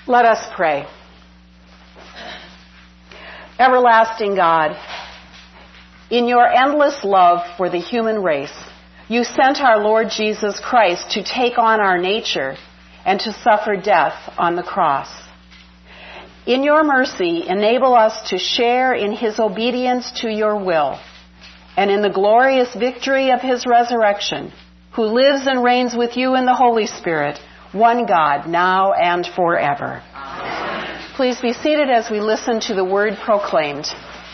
Let us pray. Everlasting God, in your endless love for the human race, you sent our Lord Jesus Christ to take on our nature and to suffer death on the cross. In your mercy, enable us to share in his obedience to your will and in the glorious victory of his resurrection, who lives and reigns with you in the Holy Spirit, one God, now and forever. Amen. Please be seated as we listen to the word proclaimed.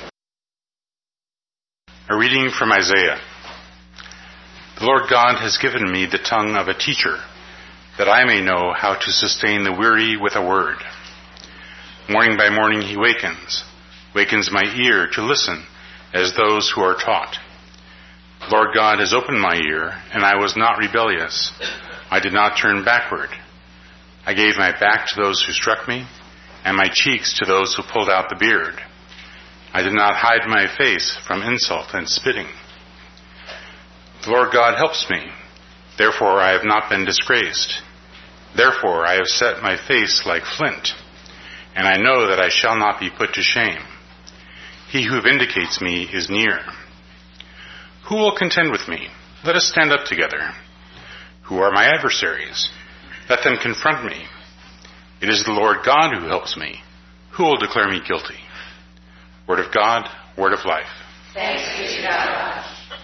A reading from Isaiah. The Lord God has given me the tongue of a teacher, that I may know how to sustain the weary with a word. Morning by morning he wakens my ear to listen as those who are taught. The Lord God has opened my ear, and I was not rebellious. I did not turn backward. I gave my back to those who struck me, and my cheeks to those who pulled out the beard. I did not hide my face from insult and spitting. The Lord God helps me. Therefore I have not been disgraced. Therefore I have set my face like flint, and I know that I shall not be put to shame. He who vindicates me is near. Who will contend with me? Let us stand up together. Who are my adversaries? Let them confront me. It is the Lord God who helps me. Who will declare me guilty? Word of God, word of life. Thanks be to God.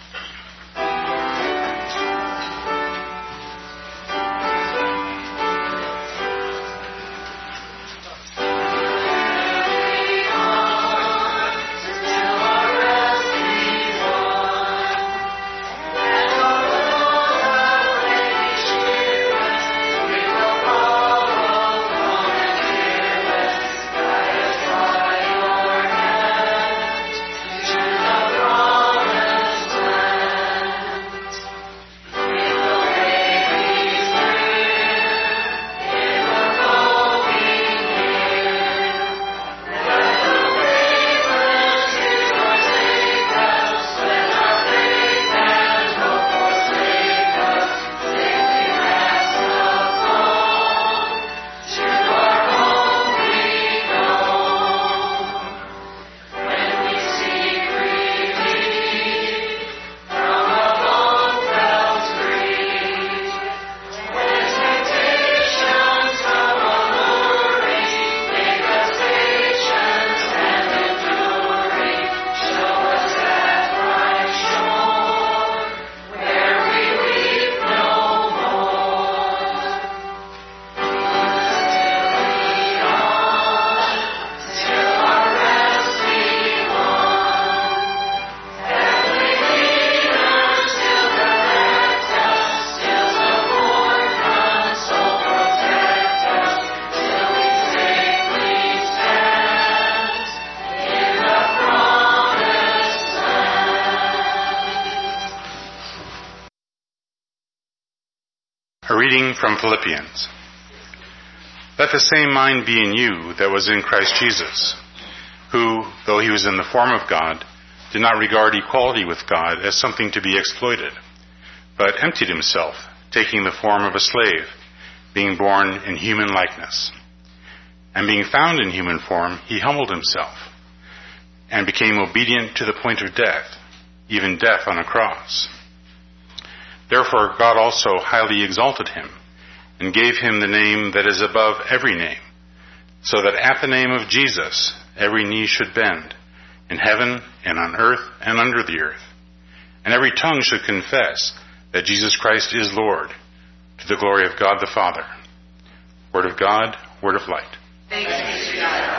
A reading from Philippians. Let the same mind be in you that was in Christ Jesus, who, though he was in the form of God, did not regard equality with God as something to be exploited, but emptied himself, taking the form of a slave, being born in human likeness. And being found in human form, he humbled himself, and became obedient to the point of death, even death on a cross. Therefore God also highly exalted him, and gave him the name that is above every name, so that at the name of Jesus every knee should bend, in heaven and on earth and under the earth, and every tongue should confess that Jesus Christ is Lord, to the glory of God the Father. Word of God, word of light. Thanks be to God.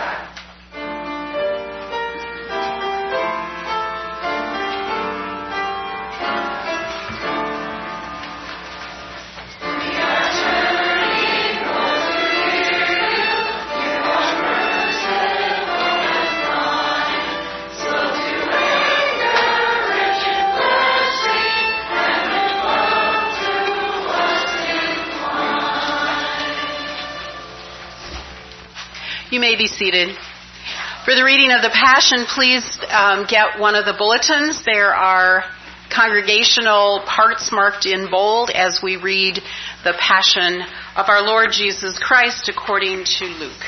You may be seated. For the reading of the Passion, please get one of the bulletins. There are congregational parts marked in bold as we read the Passion of our Lord Jesus Christ according to Luke.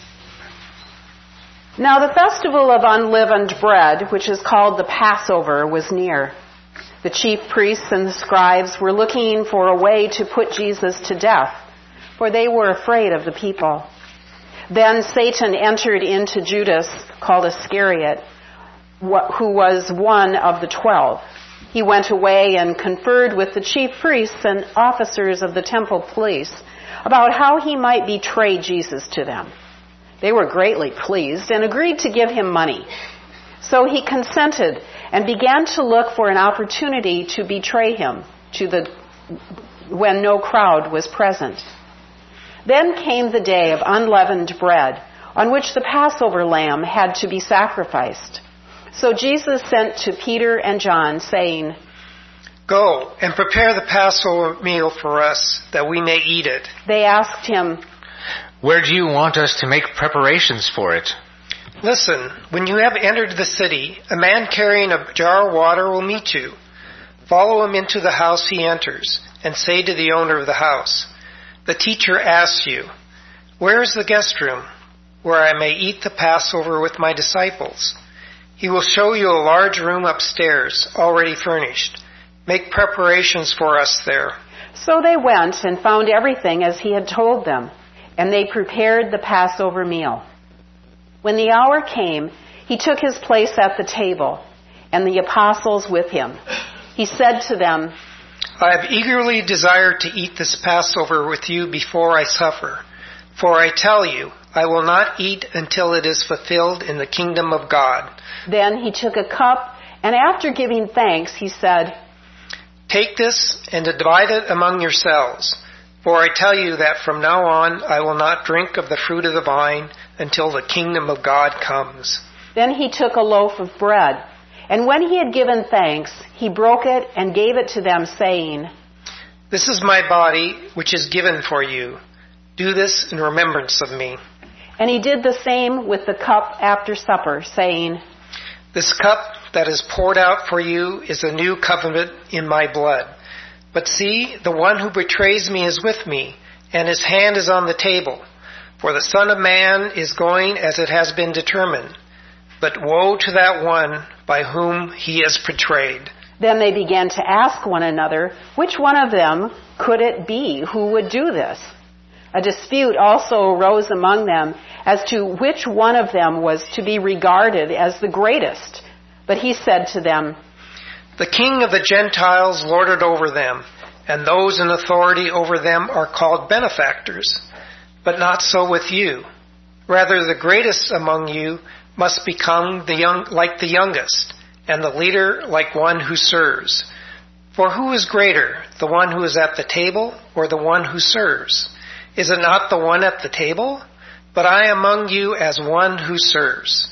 Now the festival of unleavened bread, which is called the Passover, was near. The chief priests and the scribes were looking for a way to put Jesus to death, for they were afraid of the people. Then Satan entered into Judas, called Iscariot, who was one of the 12. He went away and conferred with the chief priests and officers of the temple police about how he might betray Jesus to them. They were greatly pleased and agreed to give him money. So he consented and began to look for an opportunity to betray him when no crowd was present. Then came the day of unleavened bread, on which the Passover lamb had to be sacrificed. So Jesus sent to Peter and John, saying, "Go and prepare the Passover meal for us, that we may eat it." They asked him, "Where do you want us to make preparations for it?" "Listen, when you have entered the city, a man carrying a jar of water will meet you. Follow him into the house he enters, and say to the owner of the house, 'The teacher asks you, where is the guest room, where I may eat the Passover with my disciples?' He will show you a large room upstairs, already furnished. Make preparations for us there." So they went and found everything as he had told them, and they prepared the Passover meal. When the hour came, he took his place at the table, and the apostles with him. He said to them, "I have eagerly desired to eat this Passover with you before I suffer. For I tell you, I will not eat until it is fulfilled in the kingdom of God." Then he took a cup, and after giving thanks, he said, "Take this and divide it among yourselves. For I tell you that from now on I will not drink of the fruit of the vine until the kingdom of God comes." Then he took a loaf of bread, and when he had given thanks, he broke it and gave it to them, saying, "This is my body, which is given for you. Do this in remembrance of me." And he did the same with the cup after supper, saying, "This cup that is poured out for you is a new covenant in my blood. But see, the one who betrays me is with me, and his hand is on the table. For the Son of Man is going as it has been determined. But woe to that one by whom he is betrayed." Then they began to ask one another, which one of them could it be who would do this? A dispute also arose among them as to which one of them was to be regarded as the greatest. But he said to them, "The king of the Gentiles lorded over them, and those in authority over them are called benefactors. But not so with you. Rather, the greatest among you must become like the youngest, and the leader like one who serves. For who is greater, the one who is at the table or the one who serves? Is it not the one at the table? But I am among you as one who serves.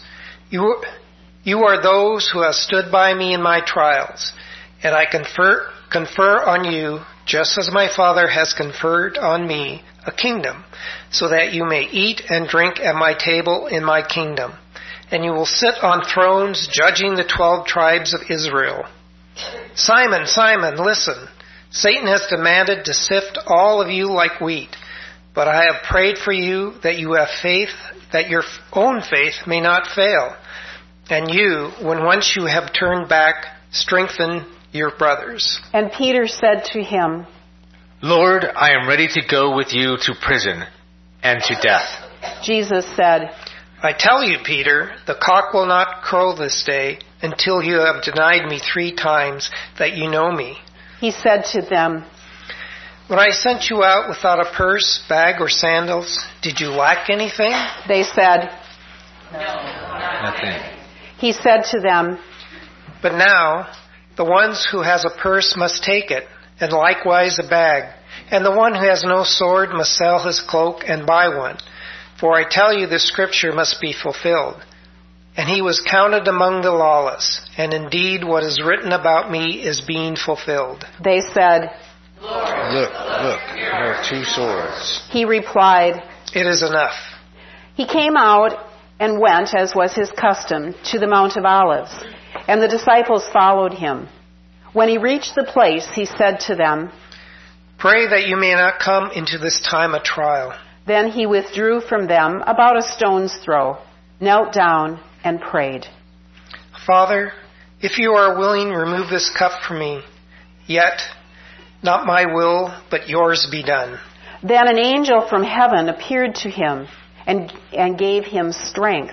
You are those who have stood by me in my trials, and I confer on you, just as my Father has conferred on me, a kingdom, so that you may eat and drink at my table in my kingdom. And you will sit on thrones judging the 12 tribes of Israel. Simon, Simon, listen. Satan has demanded to sift all of you like wheat. But I have prayed for you that you have faith, that your own faith may not fail. And you, when once you have turned back, strengthen your brothers." And Peter said to him, "Lord, I am ready to go with you to prison and to death." Jesus said, "I tell you, Peter, the cock will not crow this day until you have denied me 3 times that you know me." He said to them, "When I sent you out without a purse, bag, or sandals, did you lack anything?" They said, Nothing. He said to them, "But now, the one who has a purse must take it, and likewise a bag. And the one who has no sword must sell his cloak and buy one. For I tell you, the scripture must be fulfilled. And he was counted among the lawless, and indeed what is written about me is being fulfilled." They said, Look, there are 2 swords. He replied, "It is enough." He came out and went, as was his custom, to the Mount of Olives, and the disciples followed him. When he reached the place, he said to them, "Pray that you may not come into this time of trial." Then he withdrew from them about a stone's throw, knelt down, and prayed. "Father, if you are willing, remove this cup from me. Yet, not my will, but yours be done." Then an angel from heaven appeared to him and gave him strength.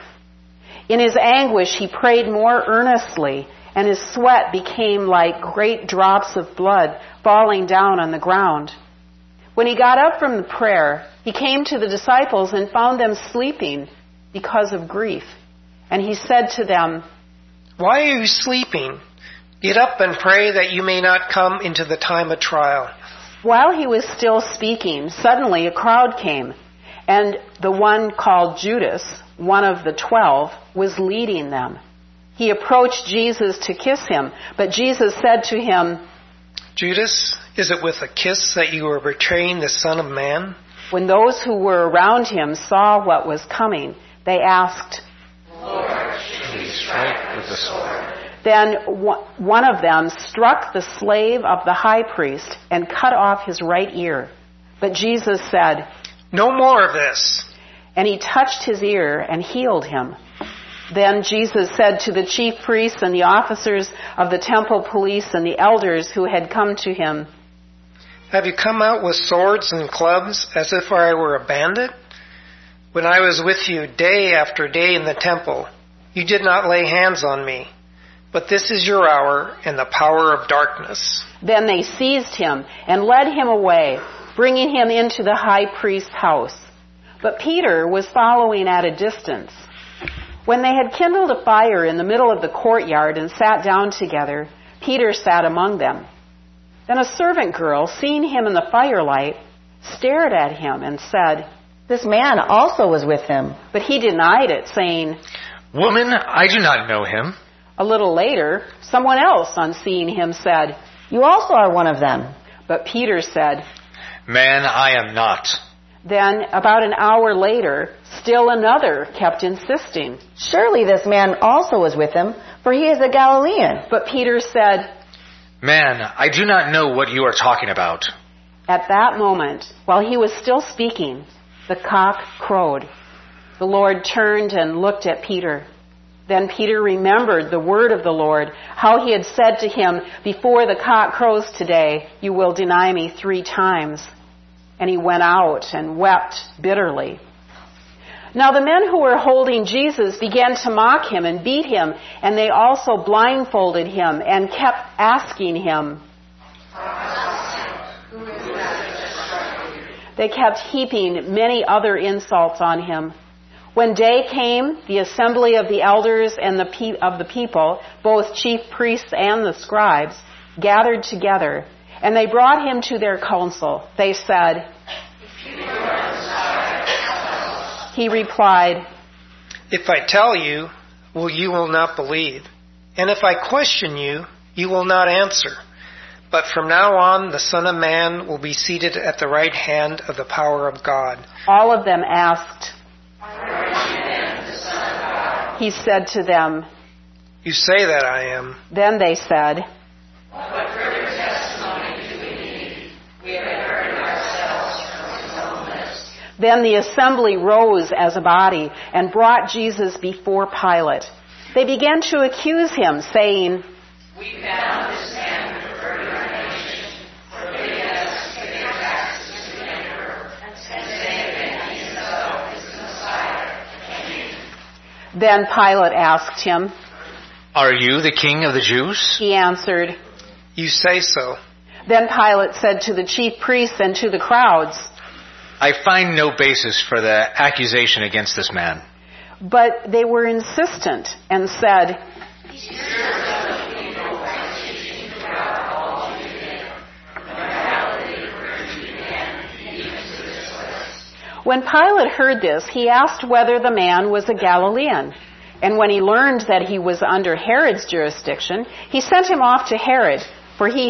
In his anguish, he prayed more earnestly, and his sweat became like great drops of blood falling down on the ground. When he got up from the prayer, he came to the disciples and found them sleeping because of grief. And he said to them, "Why are you sleeping? Get up and pray that you may not come into the time of trial." While he was still speaking, suddenly a crowd came, and the one called Judas, one of the 12, was leading them. He approached Jesus to kiss him, but Jesus said to him, "Judas, is it with a kiss that you are betraying the Son of Man?" When those who were around him saw what was coming, they asked, Lord, should we strike with the sword? Then one of them struck the slave of the high priest and cut off his right ear. But Jesus said, "No more of this." And he touched his ear and healed him. Then Jesus said to the chief priests and the officers of the temple police and the elders who had come to him, "Have you come out with swords and clubs as if I were a bandit? When I was with you day after day in the temple, you did not lay hands on me. But this is your hour and the power of darkness." Then they seized him and led him away, bringing him into the high priest's house. But Peter was following at a distance. When they had kindled a fire in the middle of the courtyard and sat down together, Peter sat among them. Then a servant girl, seeing him in the firelight, stared at him and said, "This man also was with him." But he denied it, saying, "Woman, I do not know him." A little later, someone else, on seeing him, said, "You also are one of them." But Peter said, Man, I am not. Then, about an hour later, still another kept insisting. "Surely this man also was with him, for he is a Galilean." But Peter said, Man, I do not know what you are talking about. At that moment, while he was still speaking, the cock crowed. The Lord turned and looked at Peter. Then Peter remembered the word of the Lord, how he had said to him, "Before the cock crows today, you will deny me 3 times." And he went out and wept bitterly. Now the men who were holding Jesus began to mock him and beat him, and they also blindfolded him and kept asking him. They kept heaping many other insults on him. When day came, the assembly of the elders and of the people, both chief priests and the scribes, gathered together, and they brought him to their council. They said, He replied, "If I tell you, you will not believe. And if I question you, you will not answer. But from now on, the Son of Man will be seated at the right hand of the power of God." All of them asked. He said to them, "You say that I am." Then they said, What further testimony do we need? We have heard it ourselves from his own lips. Then the assembly rose as a body and brought Jesus before Pilate. They began to accuse him, saying, We found this man perverting our nation, forbidding us to pay taxes to the emperor, and saying that he himself is the Messiah, the King. Then Pilate asked him. Are you the king of the Jews? He answered. "You say so." Then Pilate said to the chief priests and to the crowds, I find no basis for the accusation against this man. But they were insistent and said, When Pilate heard this, he asked whether the man was a Galilean. And when he learned that he was under Herod's jurisdiction, he sent him off to Herod, for he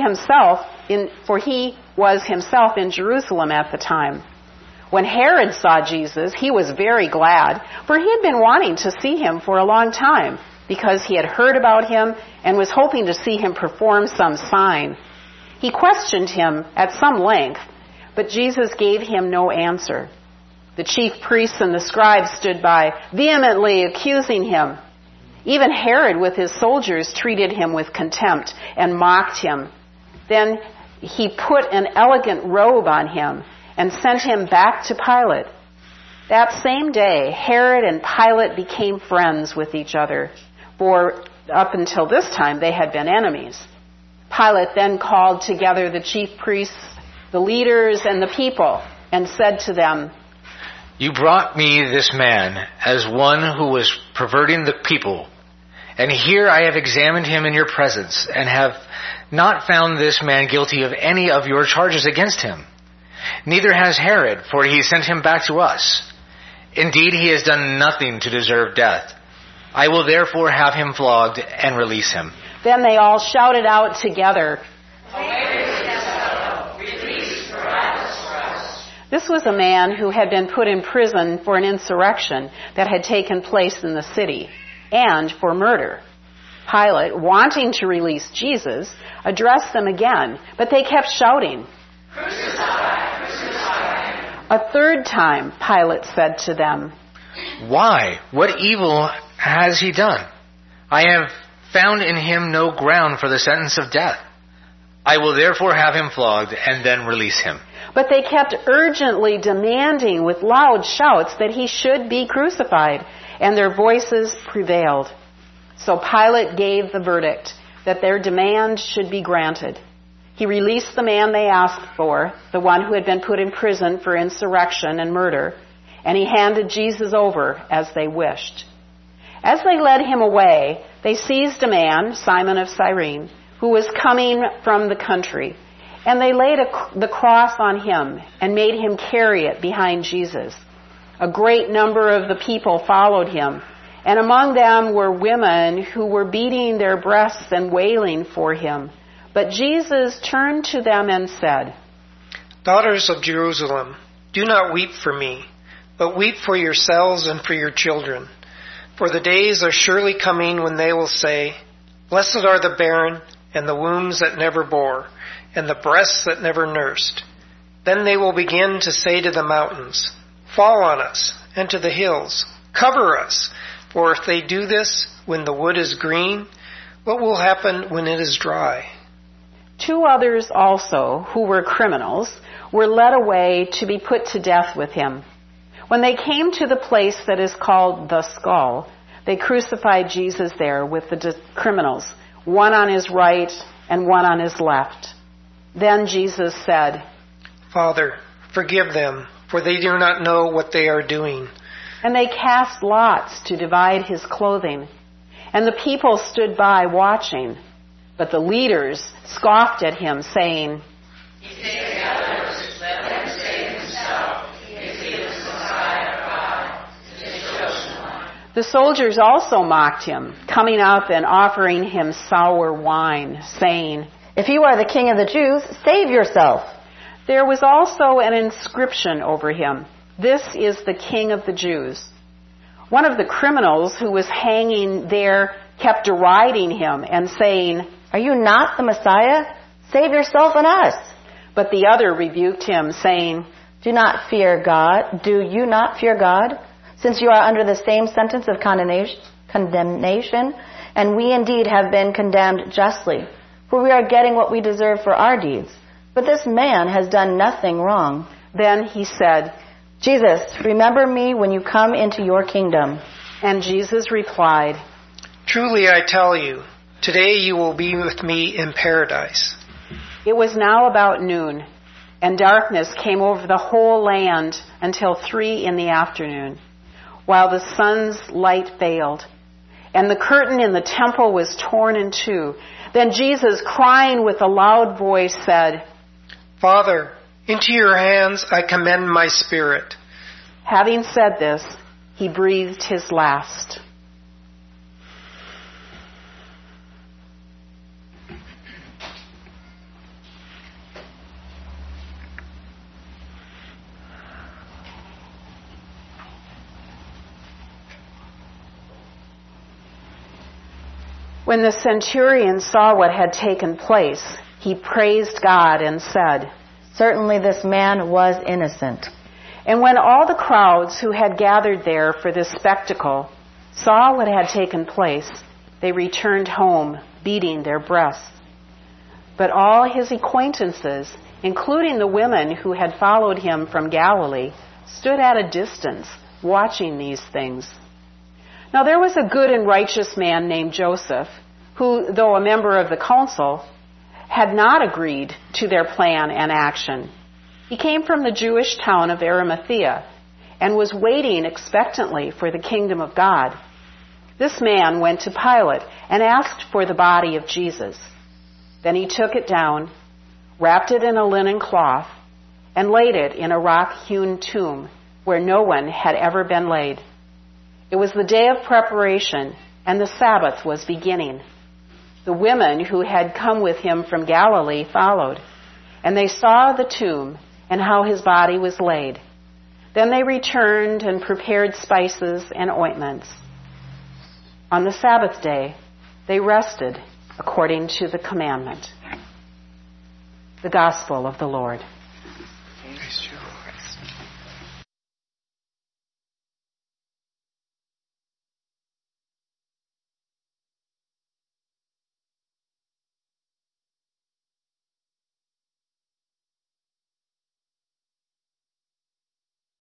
was himself in Jerusalem at the time. When Herod saw Jesus, he was very glad, for he had been wanting to see him for a long time. because he had heard about him and was hoping to see him perform some sign. He questioned him at some length, but Jesus gave him no answer. The chief priests and the scribes stood by, vehemently accusing him. Even Herod with his soldiers treated him with contempt and mocked him. Then he put an elegant robe on him and sent him back to Pilate. That same day, Herod and Pilate became friends with each other, for up until this time they had been enemies. Pilate then called together the chief priests, the leaders, and the people, and said to them, "You brought me this man as one who was perverting the people. And here I have examined him in your presence, and have not found this man guilty of any of your charges against him. Neither has Herod, for he sent him back to us. Indeed, he has done nothing to deserve death. I will therefore have him flogged and release him." Then they all shouted out together, This was a man who had been put in prison for an insurrection that had taken place in the city, and for murder. Pilate, wanting to release Jesus, addressed them again, but they kept shouting. "Crucify, crucify him." A third time, Pilate said to them, "Why? What evil has he done? I have found in him no ground for the sentence of death. I will therefore have him flogged and then release him." But they kept urgently demanding with loud shouts that he should be crucified, and their voices prevailed. So Pilate gave the verdict that their demand should be granted. He released the man they asked for, the one who had been put in prison for insurrection and murder, and he handed Jesus over as they wished. As they led him away, they seized a man, Simon of Cyrene, who was coming from the country, and they laid the cross on him and made him carry it behind Jesus. A great number of the people followed him, and among them were women who were beating their breasts and wailing for him. But Jesus turned to them and said, "Daughters of Jerusalem, do not weep for me, but weep for yourselves and for your children. For the days are surely coming when they will say, 'Blessed are the barren, and the wombs that never bore, and the breasts that never nursed.' Then they will begin to say to the mountains, 'Fall on us,' and to the hills, 'Cover us.' For if they do this when the wood is green, what will happen when it is dry?" 2 others also, who were criminals, were led away to be put to death with him. When they came to the place that is called the Skull, they crucified Jesus there with the criminals, one on his right and one on his left. Then Jesus said, "Father, forgive them, for they do not know what they are doing." And they cast lots to divide his clothing. And the people stood by watching. But the leaders scoffed at him, saying, "He saved others, let him save himself, if he is the Messiah of God, the chosen one." The soldiers also mocked him, coming up and offering him sour wine, saying, If you are the king of the Jews, save yourself. There was also an inscription over him, "This is the King of the Jews." One of the criminals who was hanging there kept deriding him and saying, Are you not the Messiah? Save yourself and us. but the other rebuked him, saying, Do not fear God. Do you not fear God? Since you are under the same sentence of condemnation, and we indeed have been condemned justly, for we are getting what we deserve for our deeds. But this man has done nothing wrong. Then he said, Jesus, remember me when you come into your kingdom. and Jesus replied, "Truly I tell you, today you will be with me in paradise." It was now about noon, and darkness came over the whole land until 3 p.m, while the sun's light failed, and the curtain in the temple was torn in two. Then Jesus, crying with a loud voice, said, "Father, into your hands I commend my spirit." Having said this, he breathed his last. When the centurion saw what had taken place, he praised God and said, "Certainly this man was innocent." And when all the crowds who had gathered there for this spectacle saw what had taken place, they returned home, beating their breasts. But all his acquaintances, including the women who had followed him from Galilee, stood at a distance, watching these things. Now there was a good and righteous man named Joseph, who, though a member of the council, had not agreed to their plan and action. He came from the Jewish town of Arimathea and was waiting expectantly for the kingdom of God. This man went to Pilate and asked for the body of Jesus. Then he took it down, wrapped it in a linen cloth, and laid it in a rock-hewn tomb where no one had ever been laid. It was the day of preparation, and the Sabbath was beginning. The women who had come with him from Galilee followed, and they saw the tomb and how his body was laid. Then they returned and prepared spices and ointments. On the Sabbath day, they rested according to the commandment. The Gospel of the Lord.